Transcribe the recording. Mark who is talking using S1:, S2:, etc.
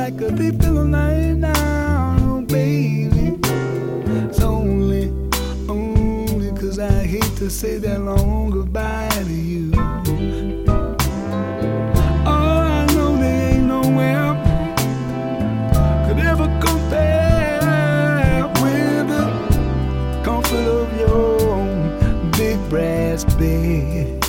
S1: like a thief in the night now, oh, baby. It's only 'cause I hate to say that long goodbye to you. Oh, I know there ain't nowhere could ever compare with the comfort of your own big brass bed.